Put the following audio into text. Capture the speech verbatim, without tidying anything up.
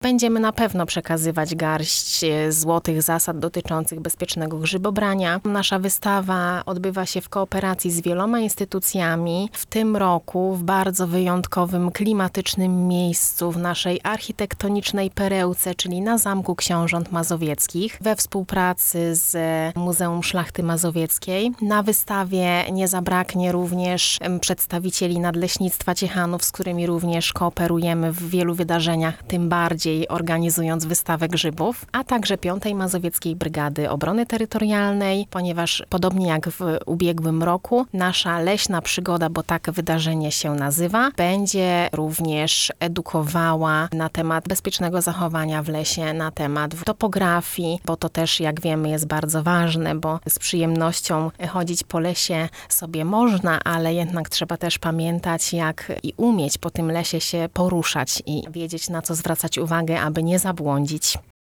Będziemy na pewno przekazywać garść złotych zasad dotyczących bezpiecznego grzybobrania. Nasza wystawa odbywa się w kooperacji z wieloma instytucjami. W tym roku w bardzo wyjątkowym, klimatycznym miejscu w naszej architektonicznej perełce, czyli na Zamku Książąt Mazowieckich, we współpracy z Muzeum Szlachty Mazowieckiej. Na wystawie nie zabraknie również przedstawicieli Nadleśnictwa Ciechanów, z którymi również kooperujemy w wielu wydarzeniach, tym bardziej organizując wystawę grzybów, a także piątej Mazowieckiej Brygady Obrony Terytorialnej, ponieważ podobnie jak w ubiegłym roku, nasza leśna przygoda, bo tak wydarzenie się nazywa, będzie również edukowała na temat bezpiecznego zachowania w lesie, na temat topografii, bo to też, jak wiemy, jest bardzo ważne, bo z przyjemnością chodzić po lesie sobie można, ale jednak trzeba też pamiętać, jak i umieć po tym lesie się poruszać i wiedzieć, na co zwracać uwagę, aby nie zabłądzić.